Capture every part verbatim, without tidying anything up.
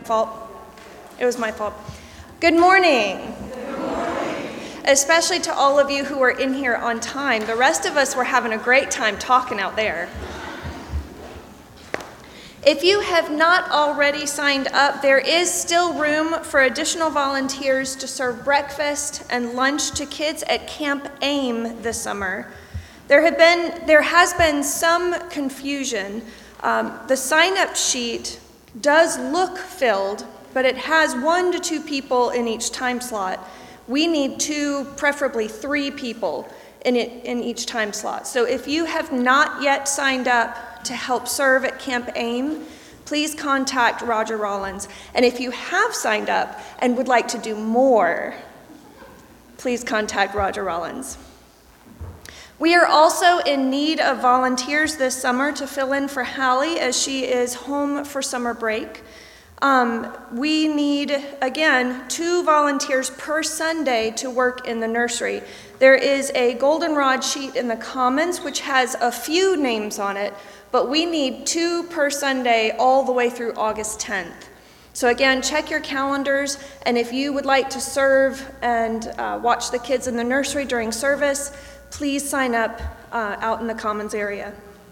fault. It was my fault. Good morning. Good morning. Especially to all of you who are in here on time. The rest of us were having a great time talking out there. If you have not already signed up, there is still room for additional volunteers to serve breakfast and lunch to kids at Camp AIM this summer. There have been, there has been some confusion. Um, the sign-up sheet does look filled, but it has one to two people in each time slot. We need two, preferably three people in it, in each time slot. So if you have not yet signed up to help serve at Camp AIM, please contact Roger Rollins. And if you have signed up and would like to do more, please contact Roger Rollins. We are also in need of volunteers this summer to fill in for Hallie as she is home for summer break. Um, we need, again, two volunteers per Sunday to work in the nursery. There is a goldenrod sheet in the Commons which has a few names on it, but we need two per Sunday all the way through August tenth. So again, check your calendars, and if you would like to serve and uh, watch the kids in the nursery during service, please sign up uh, out in the Commons area.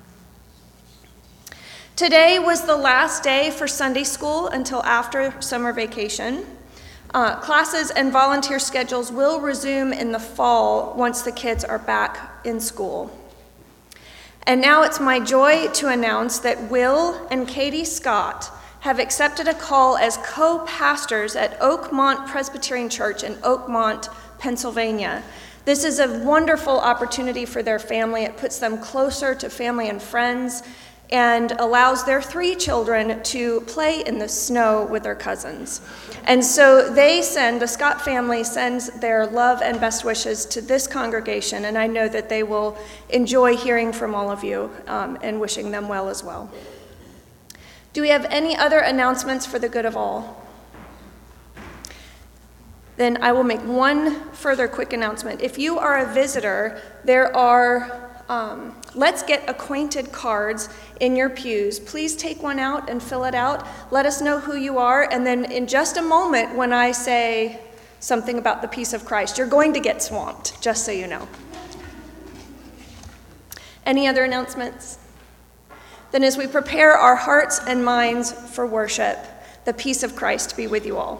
Today was the last day for Sunday school until after summer vacation. Uh, classes and volunteer schedules will resume in the fall once the kids are back in school. And now it's my joy to announce that Will and Katie Scott have accepted a call as co-pastors at Oakmont Presbyterian Church in Oakmont, Pennsylvania. This is a wonderful opportunity for their family. It puts them closer to family and friends and allows their three children to play in the snow with their cousins. And so they send, the Scott family sends their love and best wishes to this congregation, and I know that they will enjoy hearing from all of you um, and wishing them well as well. Do we have any other announcements for the good of all? Then I will make one further quick announcement. If you are a visitor, there are Um, let's get acquainted cards in your pews. Please take one out and fill it out. Let us know who you are, and then in just a moment when I say something about the peace of Christ, you're going to get swamped, just so you know. Any other announcements? Then as we prepare our hearts and minds for worship, the peace of Christ be with you all.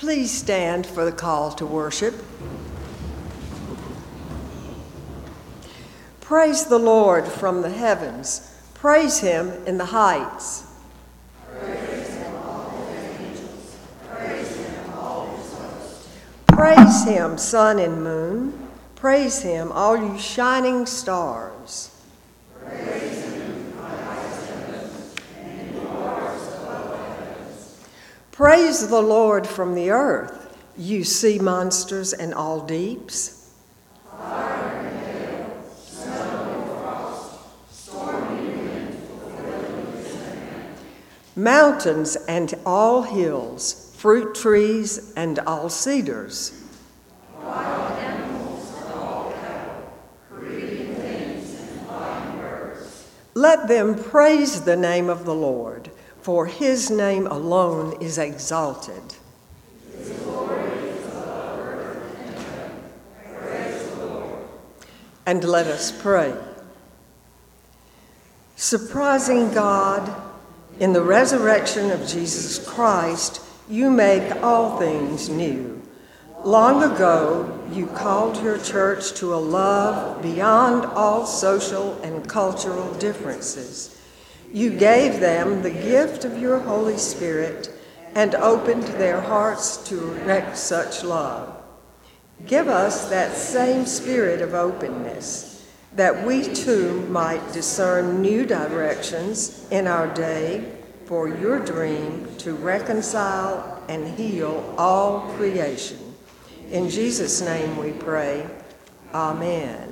Please stand for the call to worship. Praise the Lord from the heavens. Praise him in the heights. Praise him, all his angels. Praise him, all his hosts. Praise him, sun and moon. Praise him, all you shining stars. Praise him, my highest heaven, and you waters above the heavens. Praise the Lord from the earth, you sea monsters and all deeps. Fire and hail, snow and frost, stormy wind fulfilling his command. Mountains and all hills, fruit trees and all cedars. Wild animals and all cattle, creeping things and flying birds. Let them praise the name of the Lord, for his name alone is exalted. His glory is above earth and heaven. Praise the Lord. And let us pray. Surprising God, in the resurrection of Jesus Christ, you make all things new. Long ago, you called your church to a love beyond all social and cultural differences. You gave them the gift of your Holy Spirit and opened their hearts to erect such love. Give us that same spirit of openness, that we too might discern new directions in our day for your dream to reconcile and heal all creation. In Jesus' name we pray, amen.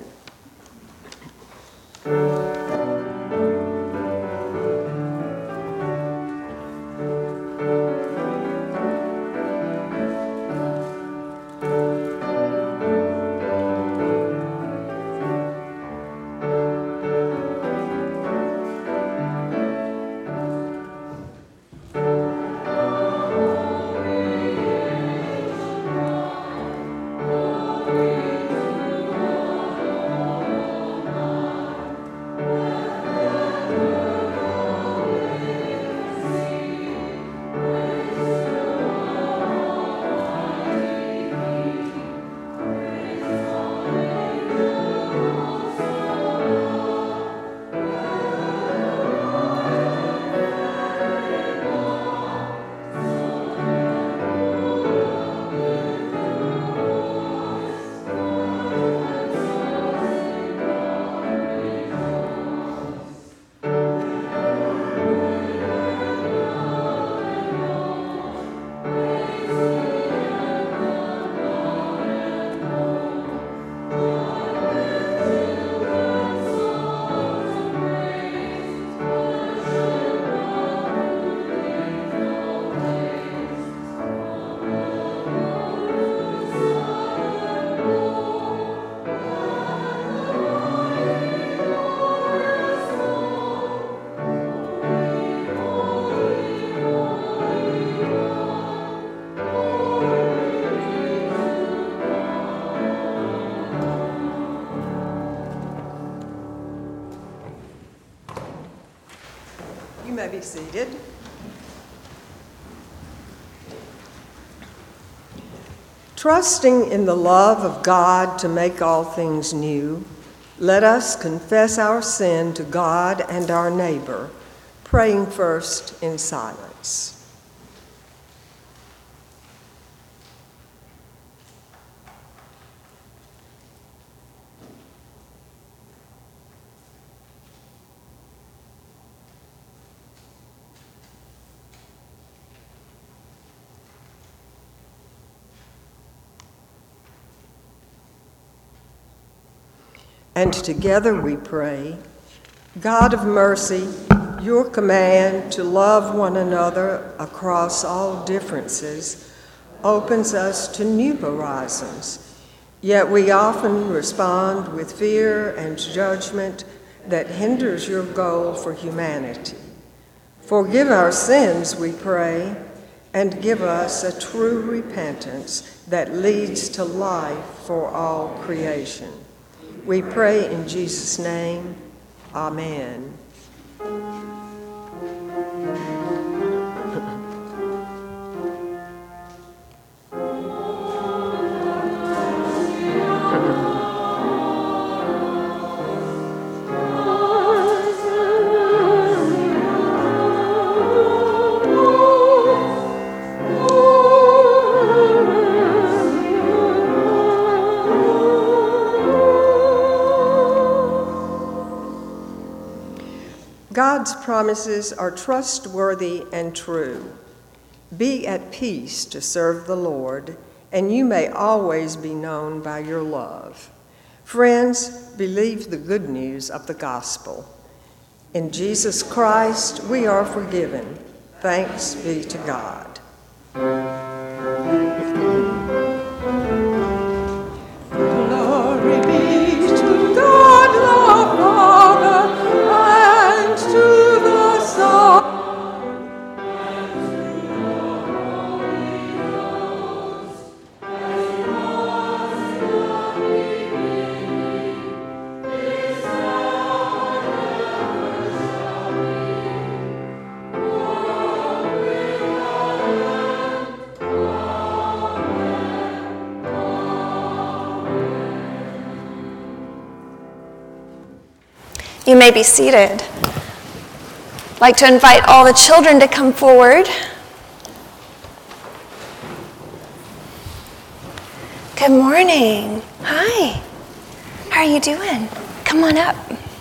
You may be seated. Trusting in the love of God to make all things new, let us confess our sin to God and our neighbor, praying first in silence. And together we pray, God of mercy, your command to love one another across all differences opens us to new horizons. Yet we often respond with fear and judgment that hinders your goal for humanity. Forgive our sins, we pray, and give us a true repentance that leads to life for all creation. We pray in Jesus' name, amen. God's promises are trustworthy and true. Be at peace to serve the Lord, and you may always be known by your love. Friends, believe the good news of the gospel. In Jesus Christ, we are forgiven. Thanks be to God. Glory be to God the Father, and to the Son. You may be seated. I'd like to invite all the children to come forward. Good morning. Hi. How are you doing? Come on up.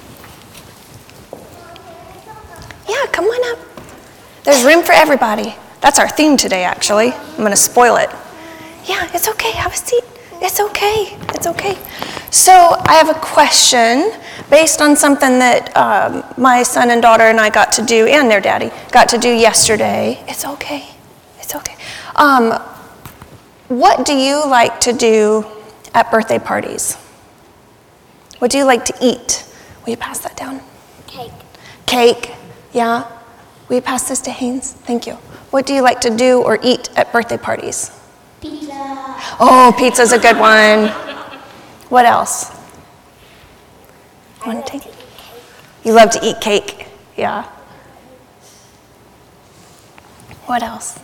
Yeah, come on up. There's room for everybody. That's our theme today, actually. I'm going to spoil it. Yeah, it's okay. Have a seat. It's okay. It's okay. So I have a question based on something that um, my son and daughter and I got to do, and their daddy, got to do yesterday. It's okay. It's okay. Um, what do you like to do at birthday parties? What do you like to eat? Will you pass that down? Cake. Cake, yeah. Will you pass this to Haynes? Thank you. What do you like to do or eat at birthday parties? Pizza. Oh, pizza's a good one. What else? You want to take? You love to eat cake, yeah. What else?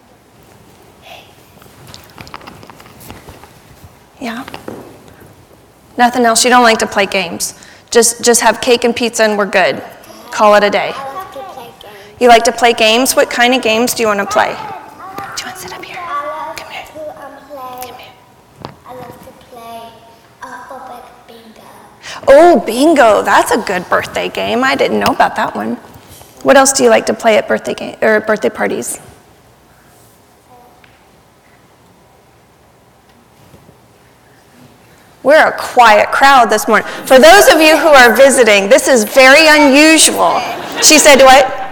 Yeah. Nothing else. You don't like to play games. Just, just have cake and pizza, and we're good. Call it a day. I love to play games. You like to play games? What kind of games do you want to play? Do you want to sit up here? I love Come here. to um, play. Come here. I love to play alphabet bingo. Oh, bingo. That's a good birthday game. I didn't know about that one. What else do you like to play at birthday game or birthday parties? We're a quiet crowd this morning. For those of you who are visiting, this is very unusual. She said what?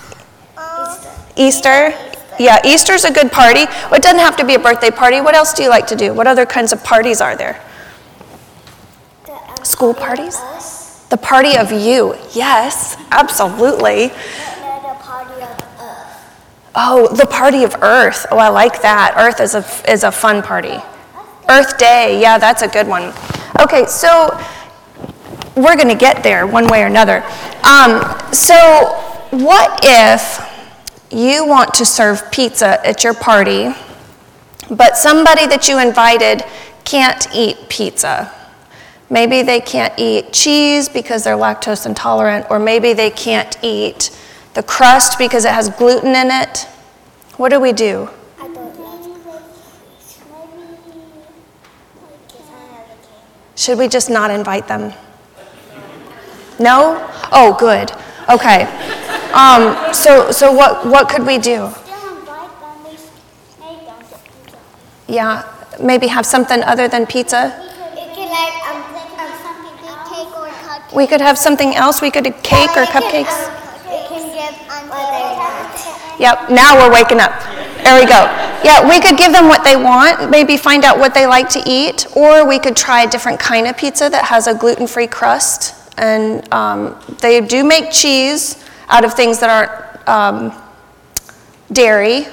Easter? Yeah, Easter's a good party. Well, it doesn't have to be a birthday party. What else do you like to do? What other kinds of parties are there? The, um, School party parties? of us. The party of you. Yes, absolutely. No, the party of Earth. Oh, the party of Earth. Oh, I like that. Earth is a, is a fun party. Earth Day. Yeah, that's a good one. Okay, so we're going to get there one way or another. Um, so what if you want to serve pizza at your party, but somebody that you invited can't eat pizza? Maybe they can't eat cheese because they're lactose intolerant, or maybe they can't eat the crust because it has gluten in it. What do we do? I don't love cookies. Maybe because I have a cake. Should we just not invite them? No? Oh, good. Okay. Um, so so what, what could we do? Still invite them. They they don't get pizza. Yeah, maybe have something other than pizza? It could like um, um something big cake or cupcake. We could have something else. We could do cake or cupcakes. It can give what they want. Yep, now we're waking up. There we go. Yeah, we could give them what they want, maybe find out what they like to eat, or we could try a different kind of pizza that has a gluten-free crust. And um, they do make cheese out of things that aren't um, dairy.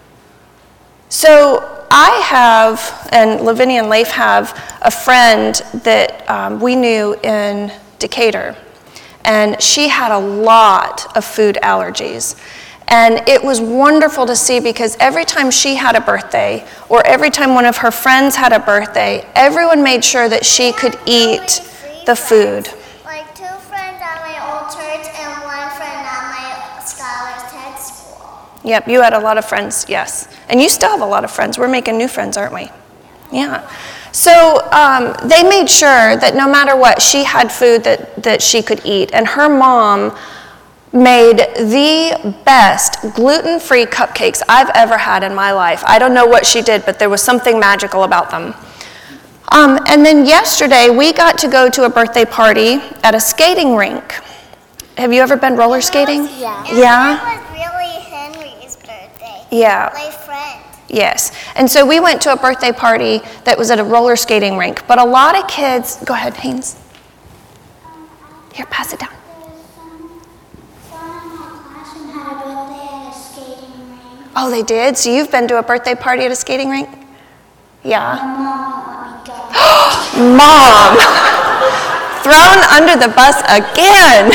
So I have, and Lavinia and Leif have, a friend that um, we knew in Decatur. And she had a lot of food allergies. And it was wonderful to see because every time she had a birthday, or every time one of her friends had a birthday, everyone made sure that she could eat the food. Like two friends at my old church and one friend at my Scholar's Ted school. Yep, you had a lot of friends, yes. And you still have a lot of friends. We're making new friends, aren't we? Yeah. So um, they made sure that no matter what, she had food that, that she could eat. And her mom made the best gluten-free cupcakes I've ever had in my life. I don't know what she did, but there was something magical about them. Um, and then yesterday, we got to go to a birthday party at a skating rink. Have you ever been roller skating? Yeah. Yeah? And it was really Henry's birthday. Yeah. My friend. Yes. And so we went to a birthday party that was at a roller skating rink. But a lot of kids, go ahead, Haynes. Here, pass it down. Oh, they did? So you've been to a birthday party at a skating rink? Yeah. Mom! Thrown under the bus again.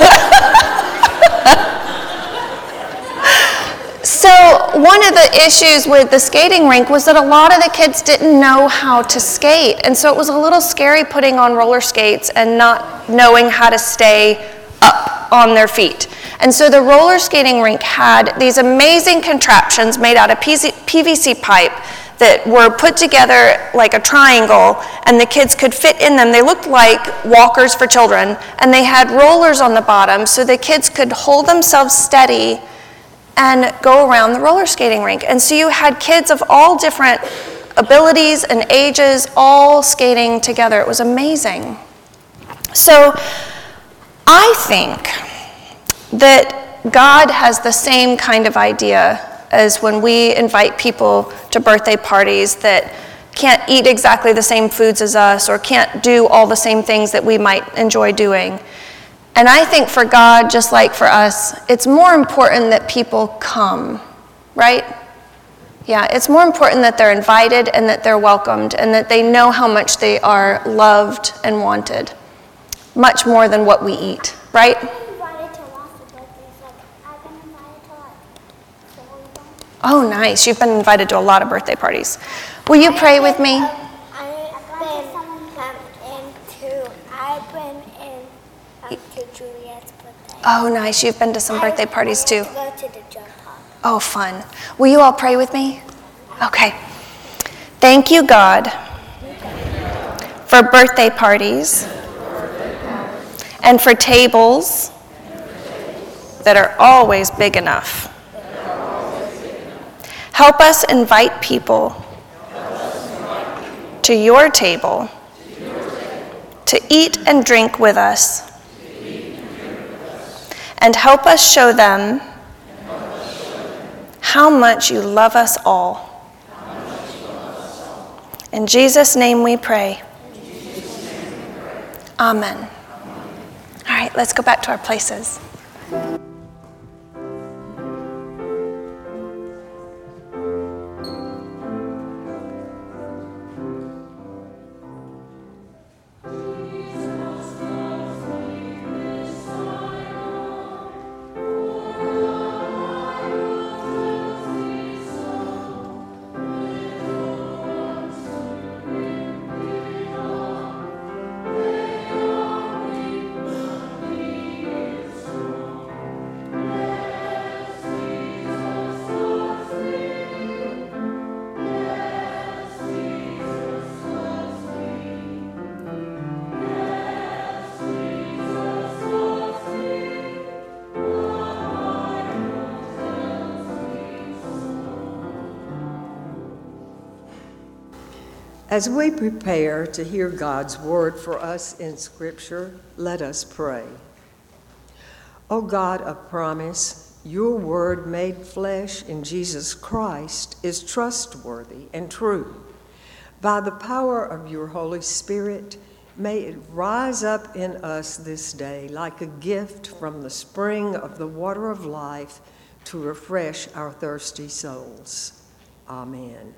So one of the issues with the skating rink was that a lot of the kids didn't know how to skate. And so it was a little scary putting on roller skates and not knowing how to stay up on their feet. And so the roller skating rink had these amazing contraptions made out of P V C pipe that were put together like a triangle, and the kids could fit in them. They looked like walkers for children, and they had rollers on the bottom so the kids could hold themselves steady and go around the roller skating rink. And so you had kids of all different abilities and ages all skating together. It was amazing. So I think that God has the same kind of idea as when we invite people to birthday parties that can't eat exactly the same foods as us or can't do all the same things that we might enjoy doing. And I think for God, just like for us, it's more important that people come, right? Yeah, it's more important that they're invited and that they're welcomed and that they know how much they are loved and wanted, much more than what we eat, right? Oh, nice. You've been invited to a lot of birthday parties. Will you pray with me? I've been into, I've been in um, to Juliet's birthday. Oh, nice. You've been to some birthday parties too. I have to go to the jump hop. Oh, fun. Will you all pray with me? Okay. Thank you, God, for birthday parties and for tables that are always big enough. Help us invite people to your table to eat and drink with us, and help us show them how much you love us all. In Jesus' name we pray. Amen. All right, let's go back to our places. As we prepare to hear God's word for us in Scripture, let us pray. O God of promise, your word made flesh in Jesus Christ is trustworthy and true. By the power of your Holy Spirit, may it rise up in us this day like a gift from the spring of the water of life to refresh our thirsty souls. Amen.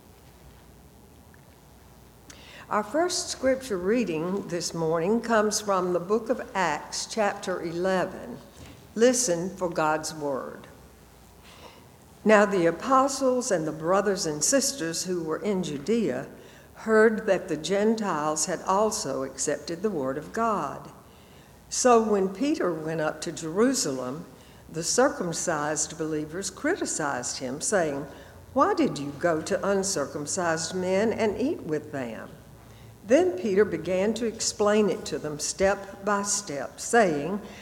Our first scripture reading this morning comes from the book of Acts, chapter eleven. Listen for God's word. Now the apostles and the brothers and sisters who were in Judea heard that the Gentiles had also accepted the word of God. So when Peter went up to Jerusalem, the circumcised believers criticized him, saying, "Why did you go to uncircumcised men and eat with them?" Then Peter began to explain it to them step by step, saying,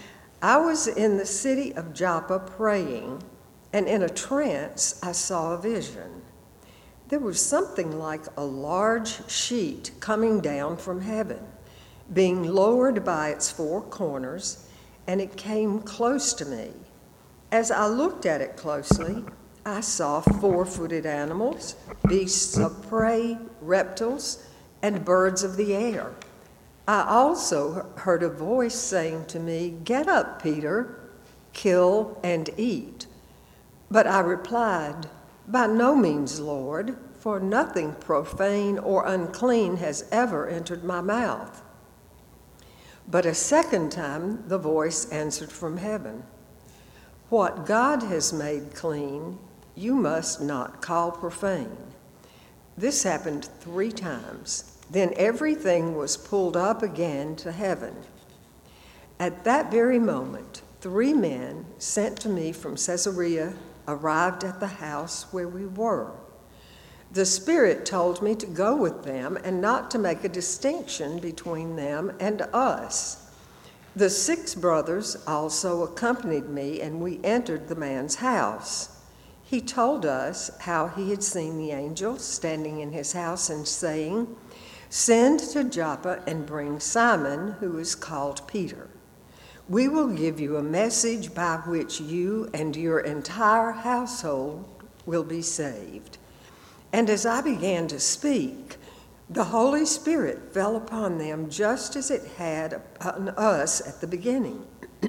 I was in the city of Joppa praying, and in a trance I saw a vision. There was something like a large sheet coming down from heaven, being lowered by its four corners, and it came close to me. As I looked at it closely, I saw four-footed animals, beasts of prey, reptiles, and birds of the air. I also heard a voice saying to me, "Get up, Peter, kill and eat." But I replied, "By no means, Lord, for nothing profane or unclean has ever entered my mouth." But a second time the voice answered from heaven, "What God has made clean, you must not call profane." This happened three times. Then everything was pulled up again to heaven. At that very moment, three men sent to me from Caesarea arrived at the house where we were. The Spirit told me to go with them and not to make a distinction between them and us. The six brothers also accompanied me, and we entered the man's house. He told us how he had seen the angel standing in his house and saying, "Send to Joppa and bring Simon, who is called Peter. We will give you a message by which you and your entire household will be saved." And as I began to speak, the Holy Spirit fell upon them just as it had upon us at the beginning.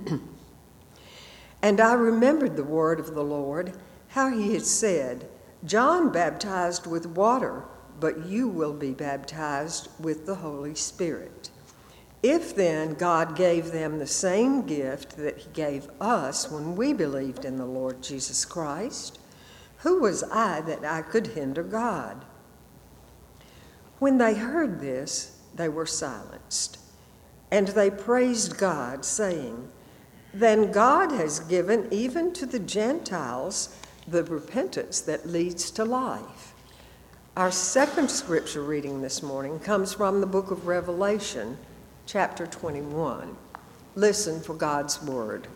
And I remembered the word of the Lord, how he had said, "John baptized with water, but you will be baptized with the Holy Spirit." If then God gave them the same gift that he gave us when we believed in the Lord Jesus Christ, who was I that I could hinder God? When they heard this, they were silenced, and they praised God, saying, "Then God has given even to the Gentiles the repentance that leads to life." Our second scripture reading this morning comes from the book of Revelation, chapter twenty-one. Listen for God's word.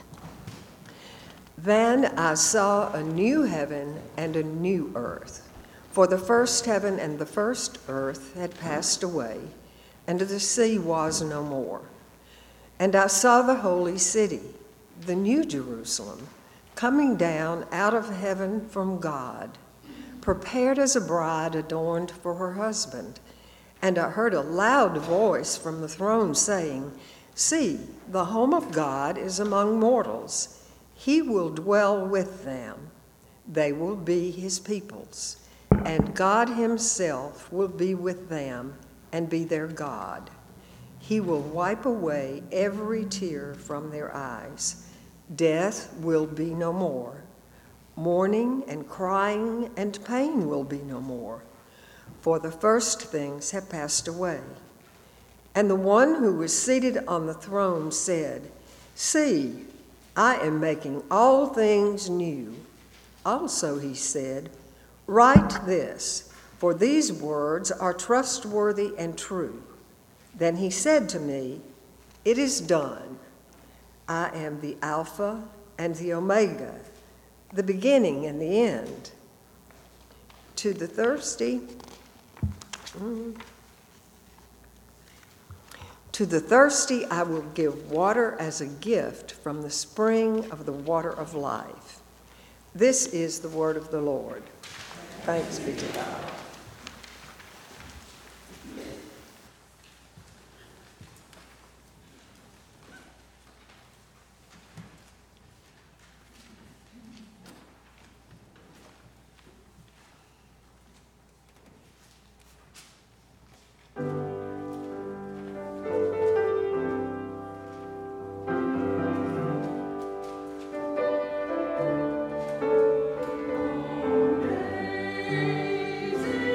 "Then I saw a new heaven and a new earth, for the first heaven and the first earth had passed away, and the sea was no more. And I saw the holy city, the new Jerusalem, coming down out of heaven from God, prepared as a bride adorned for her husband. And I heard a loud voice from the throne saying, 'See, the home of God is among mortals. He will dwell with them. They will be his peoples, and God himself will be with them and be their God. He will wipe away every tear from their eyes. Death will be no more. Mourning and crying and pain will be no more, for the first things have passed away.' And the one who was seated on the throne said, 'See, I am making all things new.' Also he said, 'Write this, for these words are trustworthy and true.' Then he said to me, 'It is done. I am the Alpha and the Omega, the beginning and the end. To the thirsty, mm, to the thirsty I will give water as a gift from the spring of the water of life.' This is the word of the Lord. Thanks be to God." Amazing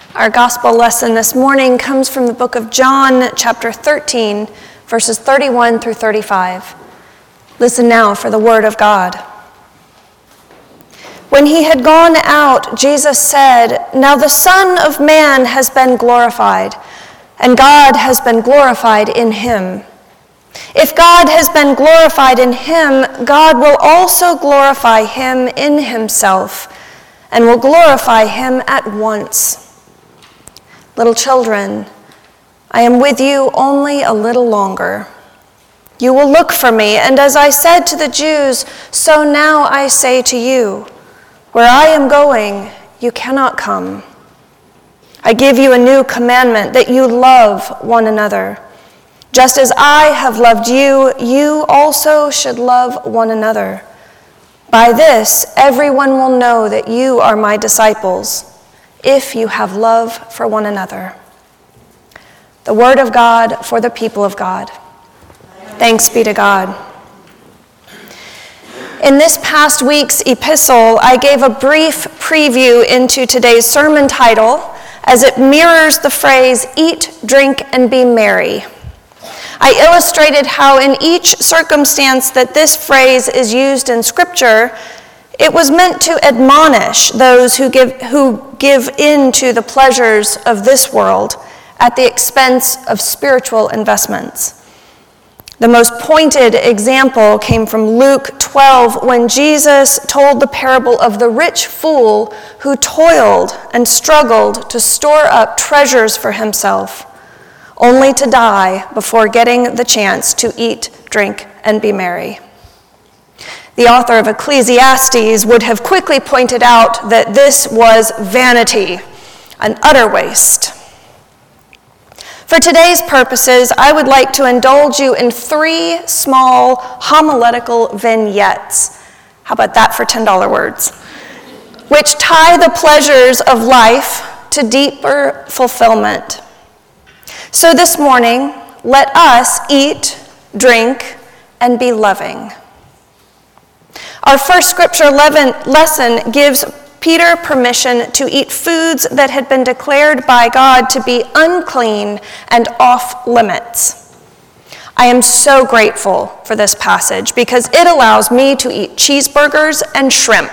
Our gospel lesson this morning comes from the book of John, chapter thirteen, verses thirty-one through thirty-five. Listen now for the word of God. When he had gone out, Jesus said, "Now the Son of Man has been glorified, and God has been glorified in him. If God has been glorified in him, God will also glorify him in himself, and will glorify him at once. Little children, I am with you only a little longer. You will look for me, and as I said to the Jews, so now I say to you, where I am going, you cannot come. I give you a new commandment, that you love one another. Just as I have loved you, you also should love one another. By this, everyone will know that you are my disciples, if you have love for one another." The word of God for the people of God. Thanks be to God. In this past week's epistle, I gave a brief preview into today's sermon title as it mirrors the phrase, "Eat, drink, and be merry." I illustrated how in each circumstance that this phrase is used in Scripture, it was meant to admonish those who give, who give in to the pleasures of this world at the expense of spiritual investments. The most pointed example came from Luke twelve, when Jesus told the parable of the rich fool who toiled and struggled to store up treasures for himself, only to die before getting the chance to eat, drink, and be merry. The author of Ecclesiastes would have quickly pointed out that this was vanity, an utter waste. For today's purposes, I would like to indulge you in three small homiletical vignettes. How about that for ten dollar words? Which tie the pleasures of life to deeper fulfillment. So this morning, let us eat, drink, and be loving. Our first scripture lesson gives Peter permission to eat foods that had been declared by God to be unclean and off limits. I am so grateful for this passage because it allows me to eat cheeseburgers and shrimp.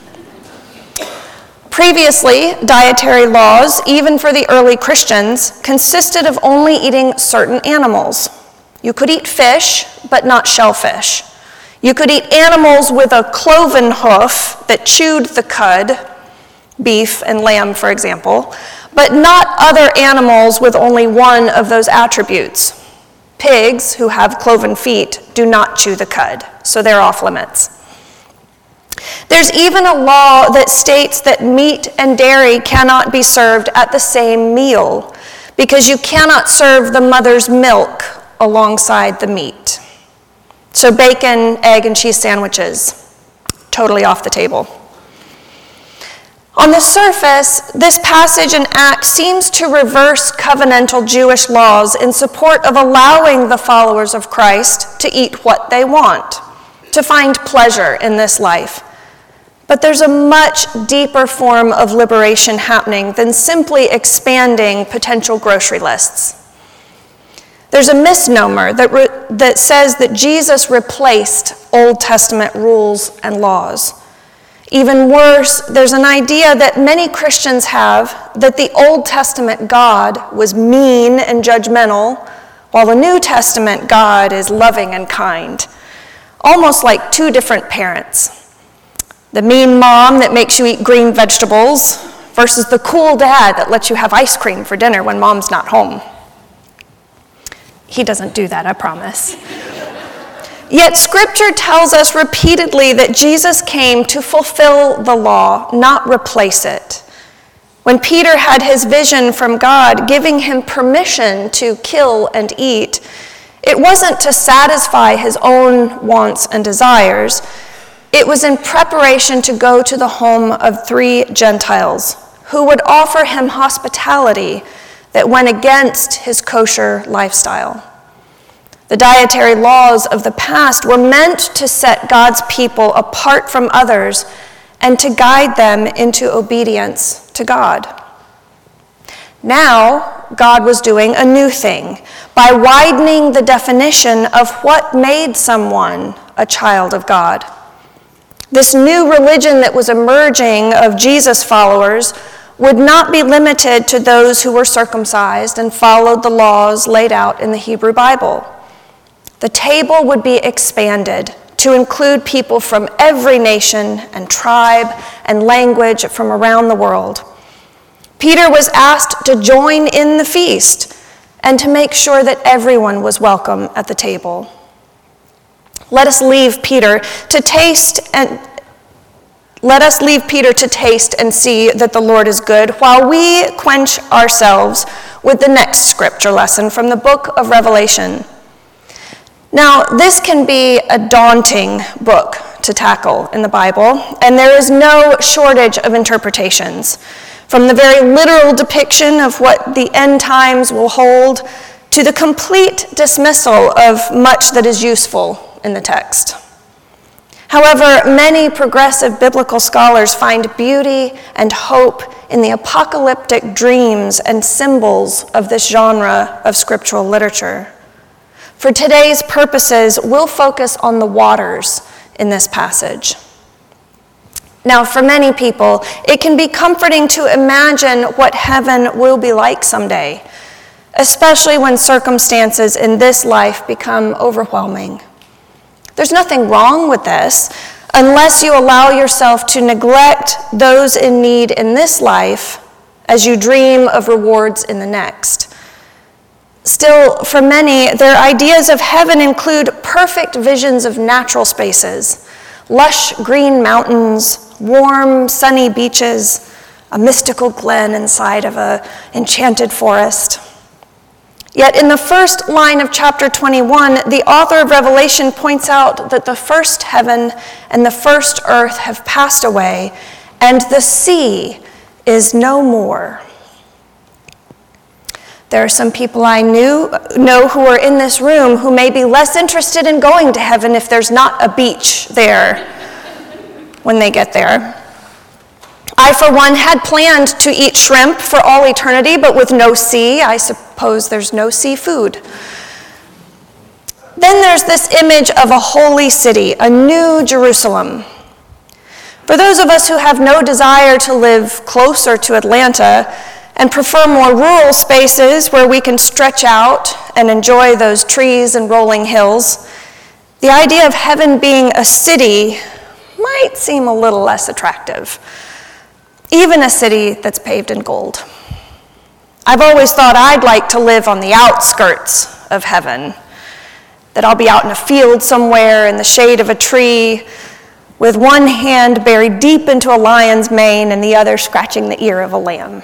Previously, dietary laws, even for the early Christians, consisted of only eating certain animals. You could eat fish, but not shellfish. You could eat animals with a cloven hoof that chewed the cud, beef and lamb, for example, but not other animals with only one of those attributes. Pigs, who have cloven feet, do not chew the cud, so they're off limits. There's even a law that states that meat and dairy cannot be served at the same meal because you cannot serve the mother's milk alongside the meat. So bacon, egg, and cheese sandwiches, totally off the table. On the surface, this passage in Acts seems to reverse covenantal Jewish laws in support of allowing the followers of Christ to eat what they want, to find pleasure in this life. But there's a much deeper form of liberation happening than simply expanding potential grocery lists. There's a misnomer that, re- that says that Jesus replaced Old Testament rules and laws. Even worse, there's an idea that many Christians have that the Old Testament God was mean and judgmental, while the New Testament God is loving and kind, almost like two different parents. The mean mom that makes you eat green vegetables versus the cool dad that lets you have ice cream for dinner when mom's not home. He doesn't do that, I promise. Yet Scripture tells us repeatedly that Jesus came to fulfill the law, not replace it. When Peter had his vision from God giving him permission to kill and eat, it wasn't to satisfy his own wants and desires. It was in preparation to go to the home of three Gentiles who would offer him hospitality that went against his kosher lifestyle. The dietary laws of the past were meant to set God's people apart from others and to guide them into obedience to God. Now, God was doing a new thing by widening the definition of what made someone a child of God. This new religion that was emerging of Jesus followers would not be limited to those who were circumcised and followed the laws laid out in the Hebrew Bible. The table would be expanded to include people from every nation and tribe and language from around the world. Peter was asked to join in the feast and to make sure that everyone was welcome at the table. Let us leave Peter to taste and let us leave Peter to taste and see that the Lord is good while we quench ourselves with the next scripture lesson from the book of Revelation. Now, this can be a daunting book to tackle in the Bible, and there is no shortage of interpretations, from the very literal depiction of what the end times will hold to the complete dismissal of much that is useful in the text. However, many progressive biblical scholars find beauty and hope in the apocalyptic dreams and symbols of this genre of scriptural literature. For today's purposes, we'll focus on the waters in this passage. Now, for many people, it can be comforting to imagine what heaven will be like someday, especially when circumstances in this life become overwhelming. There's nothing wrong with this unless you allow yourself to neglect those in need in this life as you dream of rewards in the next. Still, for many, their ideas of heaven include perfect visions of natural spaces, lush green mountains, warm, sunny beaches, a mystical glen inside of an enchanted forest. Yet in the first line of chapter twenty-one, the author of Revelation points out that the first heaven and the first earth have passed away, and the sea is no more. There are some people I knew, know who are in this room who may be less interested in going to heaven if there's not a beach there when they get there. I, for one, had planned to eat shrimp for all eternity, but with no sea, I suppose there's no seafood. Then there's this image of a holy city, a new Jerusalem. For those of us who have no desire to live closer to Atlanta and prefer more rural spaces where we can stretch out and enjoy those trees and rolling hills, the idea of heaven being a city might seem a little less attractive. Even a city that's paved in gold. I've always thought I'd like to live on the outskirts of heaven, that I'll be out in a field somewhere in the shade of a tree with one hand buried deep into a lion's mane and the other scratching the ear of a lamb.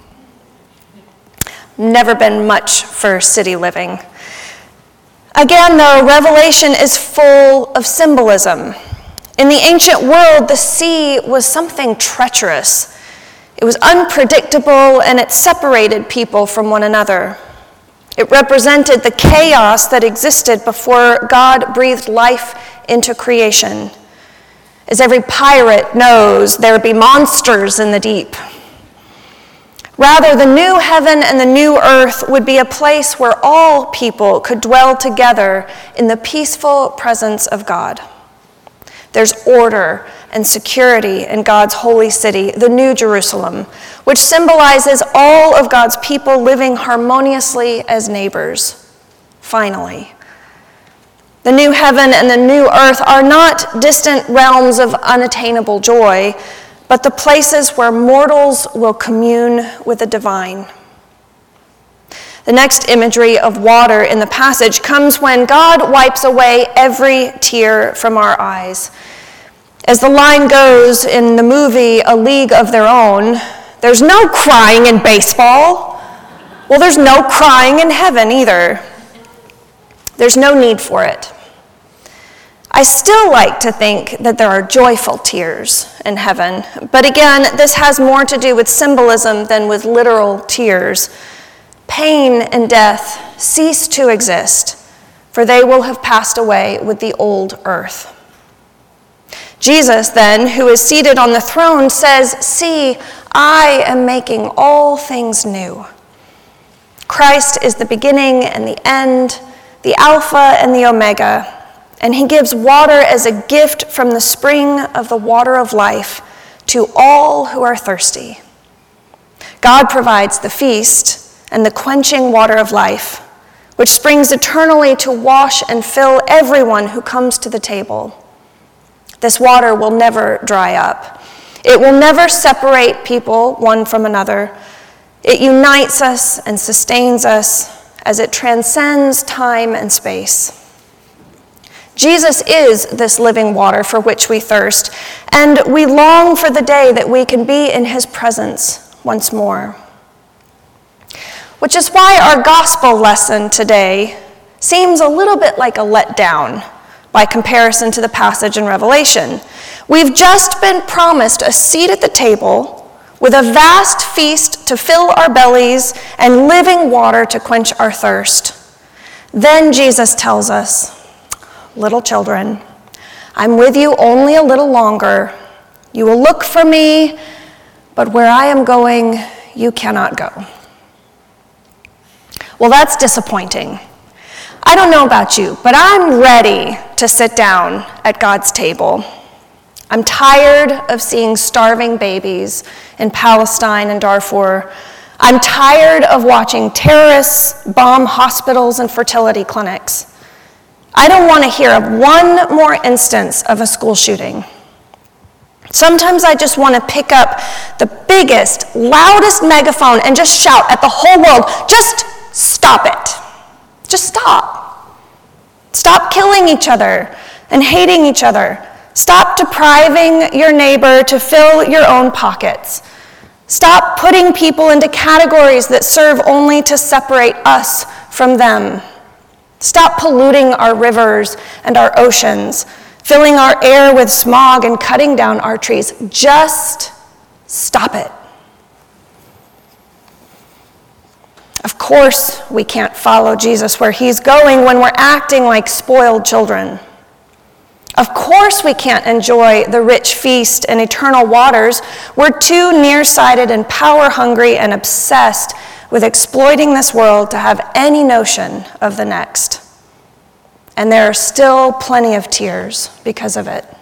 Never been much for city living. Again, though, Revelation is full of symbolism. In the ancient world, the sea was something treacherous. It was unpredictable, and it separated people from one another. It represented the chaos that existed before God breathed life into creation. As every pirate knows, there would be monsters in the deep. Rather, the new heaven and the new earth would be a place where all people could dwell together in the peaceful presence of God. There's order and security in God's holy city, the New Jerusalem, which symbolizes all of God's people living harmoniously as neighbors, finally. The new heaven and the new earth are not distant realms of unattainable joy, but the places where mortals will commune with the divine. The next imagery of water in the passage comes when God wipes away every tear from our eyes. As the line goes in the movie A League of Their Own, there's no crying in baseball. Well, there's no crying in heaven either. There's no need for it. I still like to think that there are joyful tears in heaven, but again, this has more to do with symbolism than with literal tears. Pain and death cease to exist, for they will have passed away with the old earth. Jesus, then, who is seated on the throne, says, "See, I am making all things new." Christ is the beginning and the end, the Alpha and the Omega, and he gives water as a gift from the spring of the water of life to all who are thirsty. God provides the feast and the quenching water of life, which springs eternally to wash and fill everyone who comes to the table. This water will never dry up. It will never separate people one from another. It unites us and sustains us as it transcends time and space. Jesus is this living water for which we thirst, and we long for the day that we can be in his presence once more. Which is why our gospel lesson today seems a little bit like a letdown by comparison to the passage in Revelation. We've just been promised a seat at the table with a vast feast to fill our bellies and living water to quench our thirst. Then Jesus tells us, "Little children, I'm with you only a little longer. You will look for me, but where I am going, you cannot go." Well, that's disappointing. I don't know about you, but I'm ready to sit down at God's table. I'm tired of seeing starving babies in Palestine and Darfur. I'm tired of watching terrorists bomb hospitals and fertility clinics. I don't want to hear of one more instance of a school shooting. Sometimes I just want to pick up the biggest, loudest megaphone and just shout at the whole world, just stop it. Just stop. Stop killing each other and hating each other. Stop depriving your neighbor to fill your own pockets. Stop putting people into categories that serve only to separate us from them. Stop polluting our rivers and our oceans, filling our air with smog and cutting down our trees. Just stop it. Of course, we can't follow Jesus where he's going when we're acting like spoiled children. Of course, we can't enjoy the rich feast and eternal waters. We're too nearsighted and power-hungry and obsessed with exploiting this world to have any notion of the next. And there are still plenty of tears because of it.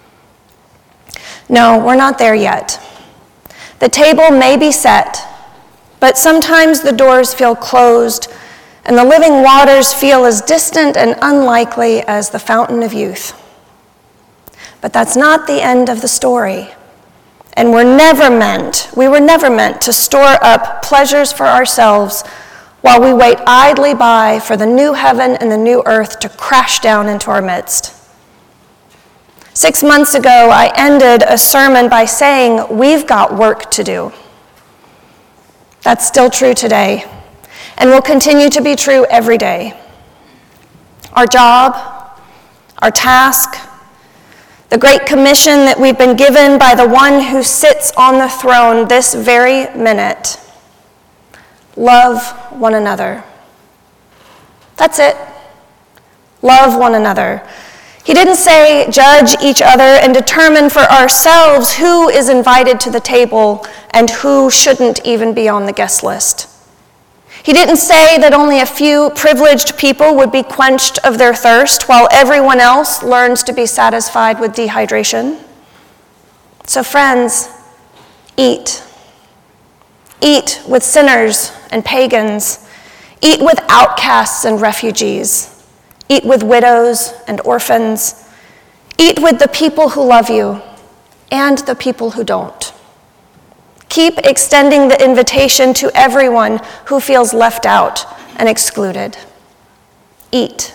No, we're not there yet. The table may be set, but sometimes the doors feel closed and the living waters feel as distant and unlikely as the fountain of youth. But that's not the end of the story. And we're never meant, we were never meant to store up pleasures for ourselves while we wait idly by for the new heaven and the new earth to crash down into our midst. Six months ago, I ended a sermon by saying, we've got work to do. That's still true today, and will continue to be true every day. Our job, our task, the great commission that we've been given by the one who sits on the throne this very minute. Love one another. That's it. Love one another. He didn't say judge each other and determine for ourselves who is invited to the table and who shouldn't even be on the guest list. He didn't say that only a few privileged people would be quenched of their thirst while everyone else learns to be satisfied with dehydration. So friends, eat. Eat with sinners and pagans. Eat with outcasts and refugees. Eat with widows and orphans. Eat with the people who love you and the people who don't. Keep extending the invitation to everyone who feels left out and excluded. Eat.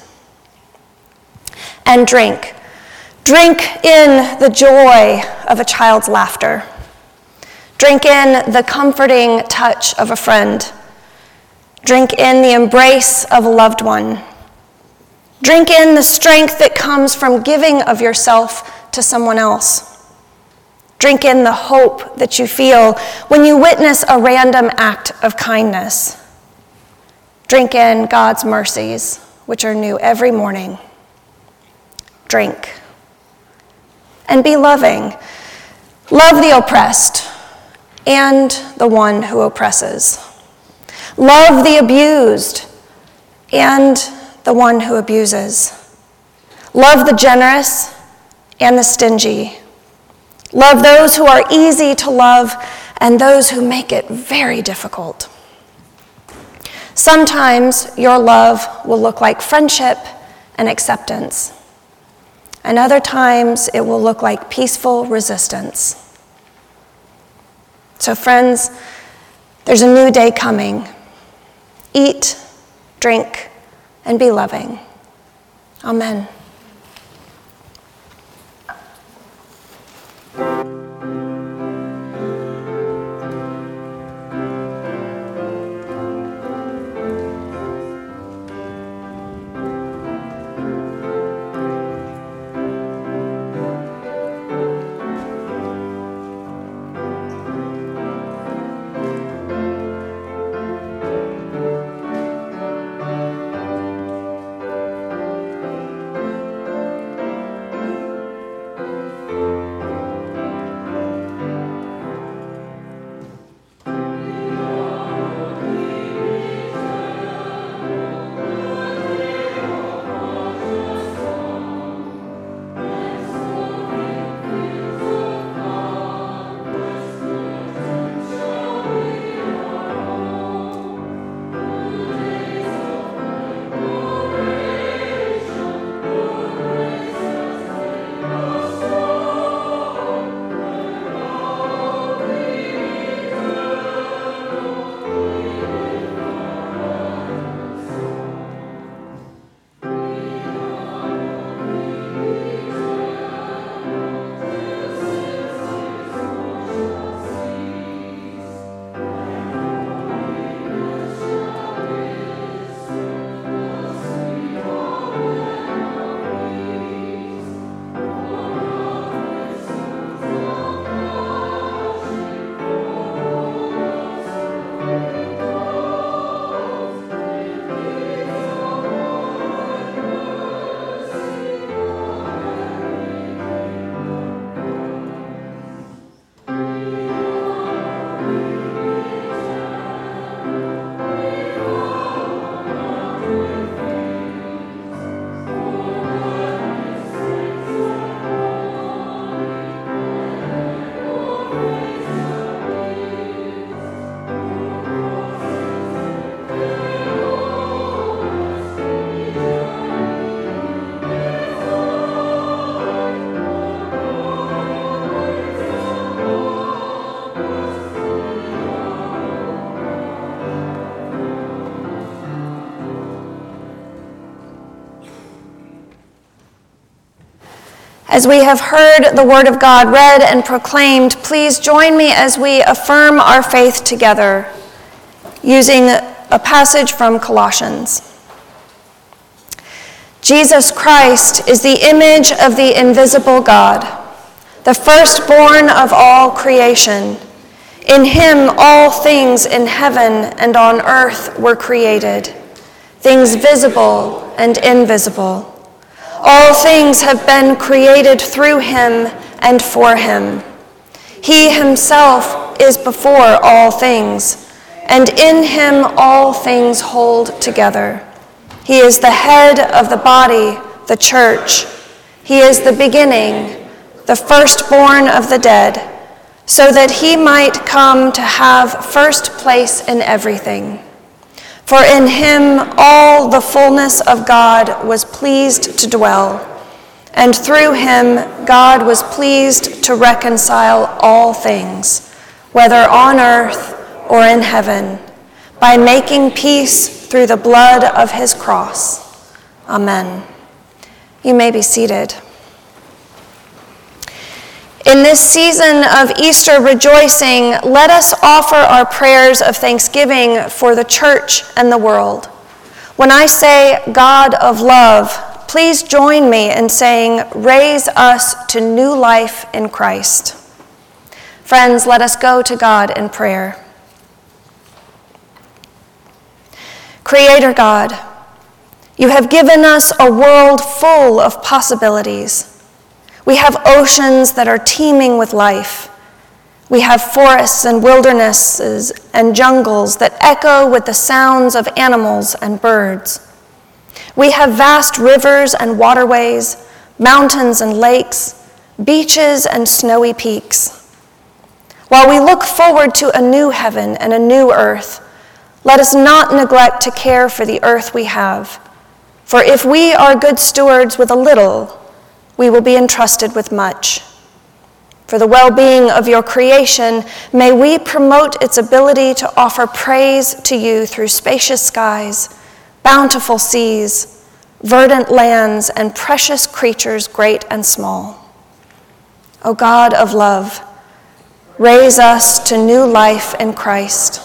And drink. Drink in the joy of a child's laughter. Drink in the comforting touch of a friend. Drink in the embrace of a loved one. Drink in the strength that comes from giving of yourself to someone else. Drink in the hope that you feel when you witness a random act of kindness. Drink in God's mercies, which are new every morning. Drink. And be loving. Love the oppressed and the one who oppresses. Love the abused and the one who abuses. Love the generous and the stingy. Love those who are easy to love and those who make it very difficult. Sometimes your love will look like friendship and acceptance, and other times it will look like peaceful resistance. So friends, there's a new day coming. Eat, drink, and be loving. Amen. As we have heard the word of God read and proclaimed, please join me as we affirm our faith together using a passage from Colossians. Jesus Christ is the image of the invisible God, the firstborn of all creation. In him all things in heaven and on earth were created, things visible and invisible. All things have been created through him and for him. He himself is before all things, and in him all things hold together. He is the head of the body, the church. He is the beginning, the firstborn of the dead, so that he might come to have first place in everything. For in him all the fullness of God was pleased to dwell, and through him God was pleased to reconcile all things, whether on earth or in heaven, by making peace through the blood of his cross. Amen. You may be seated. In this season of Easter rejoicing, let us offer our prayers of thanksgiving for the church and the world. When I say God of love, please join me in saying, raise us to new life in Christ. Friends, let us go to God in prayer. Creator God, you have given us a world full of possibilities. We have oceans that are teeming with life. We have forests and wildernesses and jungles that echo with the sounds of animals and birds. We have vast rivers and waterways, mountains and lakes, beaches and snowy peaks. While we look forward to a new heaven and a new earth, let us not neglect to care for the earth we have. For if we are good stewards with a little, we will be entrusted with much. For the well-being of your creation, may we promote its ability to offer praise to you through spacious skies, bountiful seas, verdant lands, and precious creatures great and small. O God of love, raise us to new life in Christ.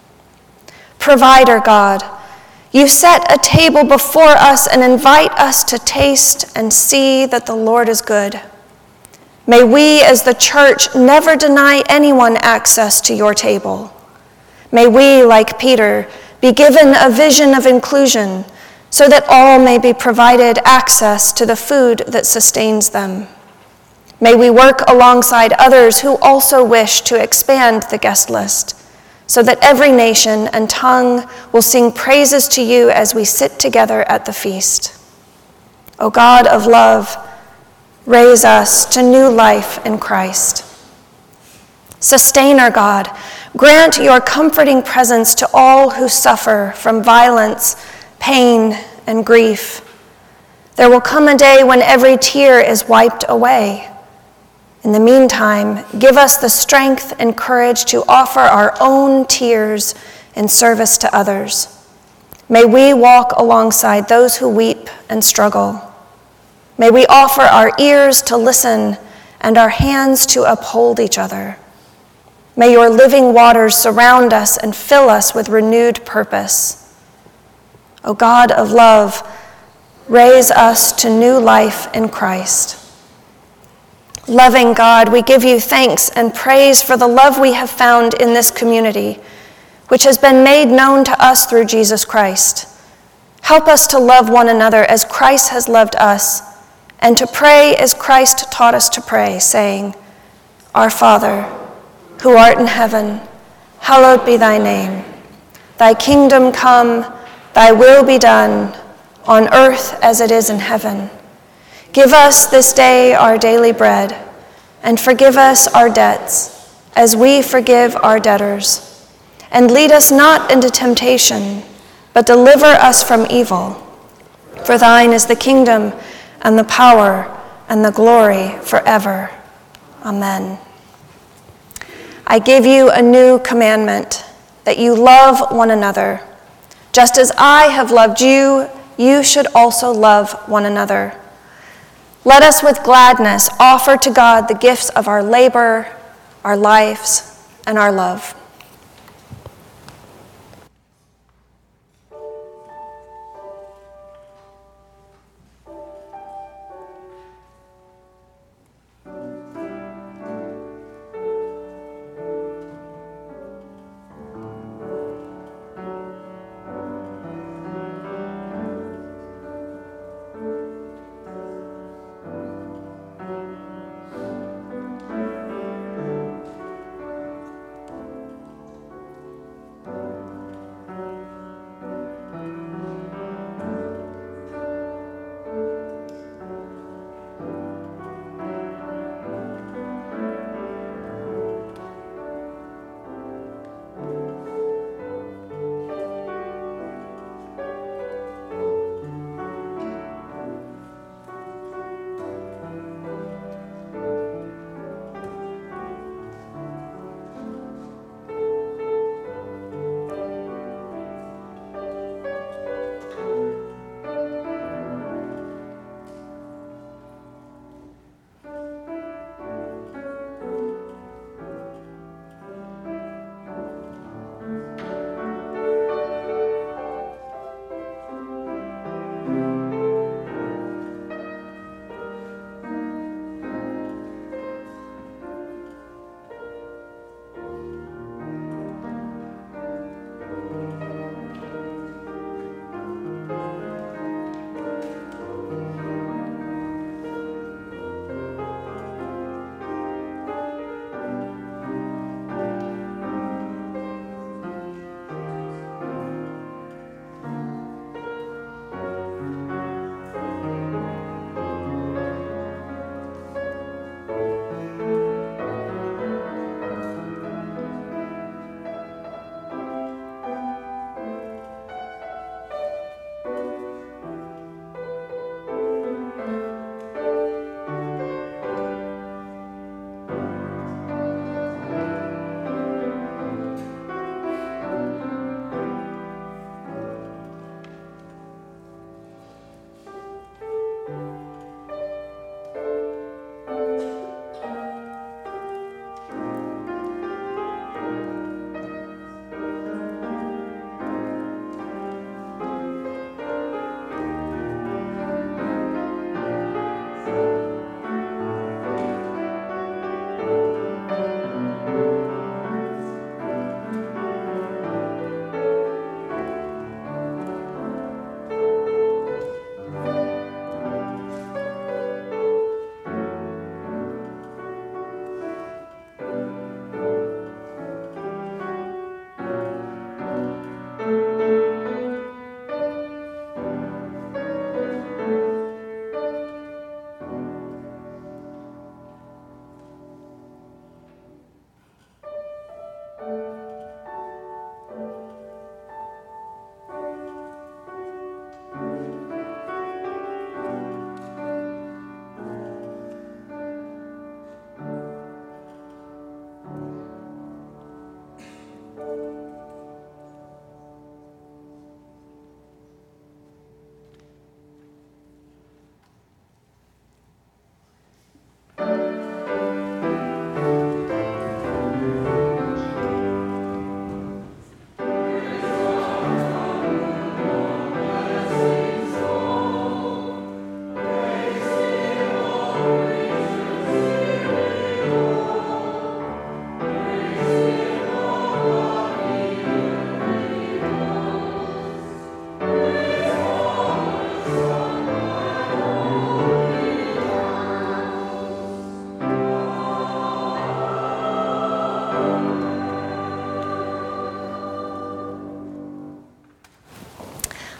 Provider God, you set a table before us and invite us to taste and see that the Lord is good. May we as the church never deny anyone access to your table. May we, like Peter, be given a vision of inclusion so that all may be provided access to the food that sustains them. May we work alongside others who also wish to expand the guest list so that every nation and tongue will sing praises to you as we sit together at the feast. O God of love, raise us to new life in Christ. Sustainer God, grant your comforting presence to all who suffer from violence, pain, and grief. There will come a day when every tear is wiped away. In the meantime, give us the strength and courage to offer our own tears in service to others. May we walk alongside those who weep and struggle. May we offer our ears to listen and our hands to uphold each other. May your living waters surround us and fill us with renewed purpose. O God of love, raise us to new life in Christ. Loving God, we give you thanks and praise for the love we have found in this community, which has been made known to us through Jesus Christ. Help us to love one another as Christ has loved us, and to pray as Christ taught us to pray, saying, Our Father, who art in heaven, hallowed be thy name. Thy kingdom come, thy will be done, on earth as it is in heaven. Give us this day our daily bread, and forgive us our debts, as we forgive our debtors. And lead us not into temptation, but deliver us from evil. For thine is the kingdom, and the power, and the glory forever. Amen. I give you a new commandment, that you love one another. Just as I have loved you, you should also love one another. Let us with gladness offer to God the gifts of our labor, our lives, and our love.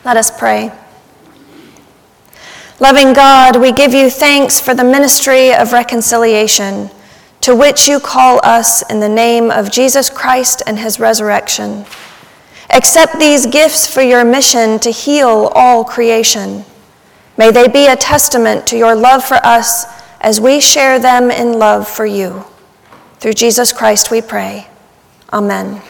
Let us pray. Loving God, we give you thanks for the ministry of reconciliation, to which you call us in the name of Jesus Christ and his resurrection. Accept these gifts for your mission to heal all creation. May they be a testament to your love for us as we share them in love for you. Through Jesus Christ we pray. Amen.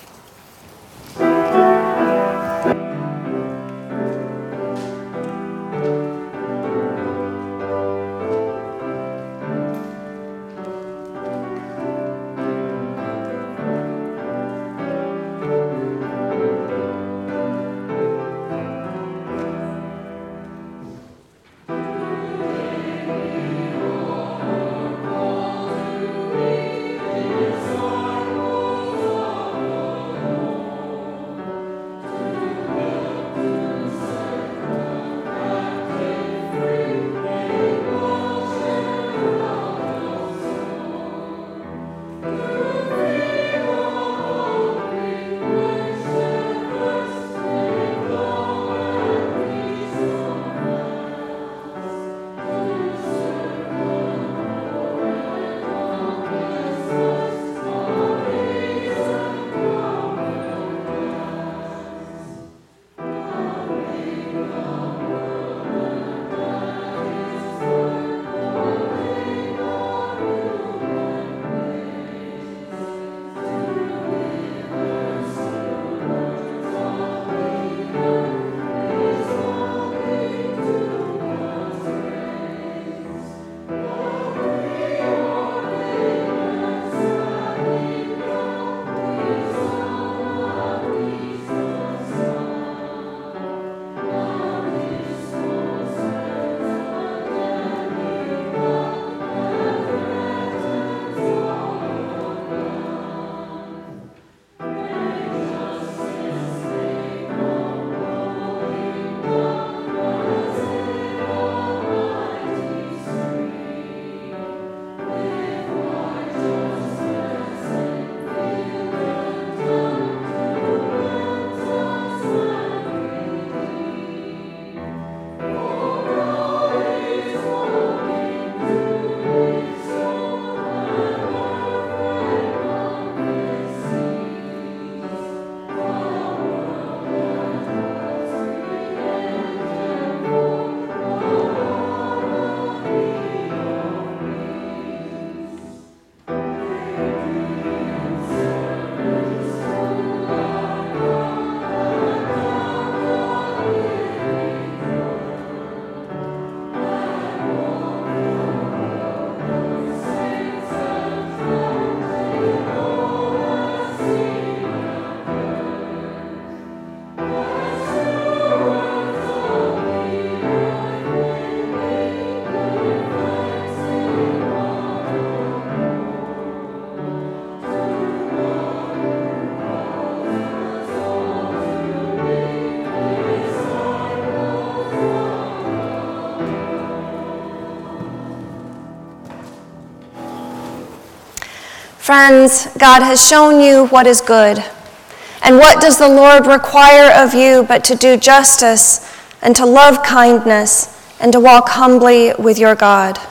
Friends, God has shown you what is good. And what does the Lord require of you but to do justice and to love kindness and to walk humbly with your God?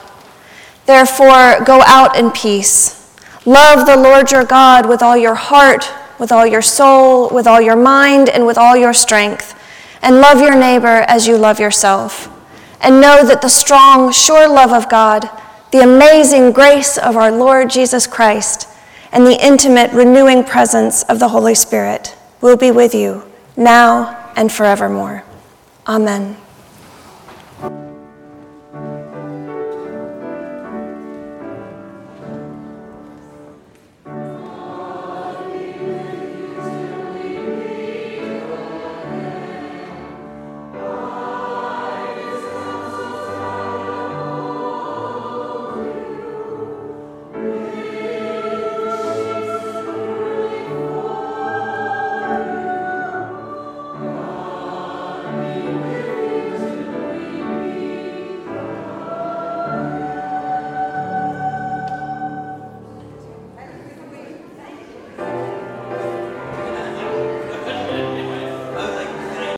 Therefore, go out in peace. Love the Lord your God with all your heart, with all your soul, with all your mind, and with all your strength. And love your neighbor as you love yourself. And know that the strong, sure love of God, the amazing grace of our Lord Jesus Christ, and the intimate, renewing presence of the Holy Spirit will be with you now and forevermore. Amen.